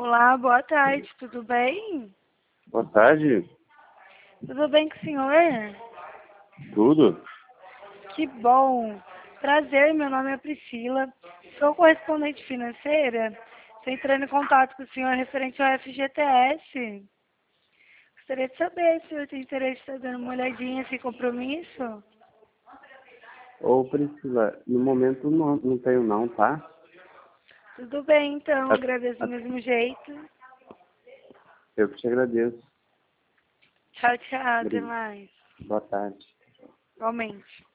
Olá, boa tarde, tudo bem? Boa tarde. Tudo bem com o senhor? Tudo? Que bom! Prazer, meu nome é Priscila, sou correspondente financeira. Estou entrando em contato com o senhor referente ao FGTS. Gostaria de saber se o senhor tem interesse em estar dando uma olhadinha sem compromisso. Ô, Priscila, no momento não tenho não, tá? Tudo bem, então, A- agradeço do a- mesmo jeito. Eu que te agradeço. Tchau, tchau, até mais. Boa tarde. Igualmente.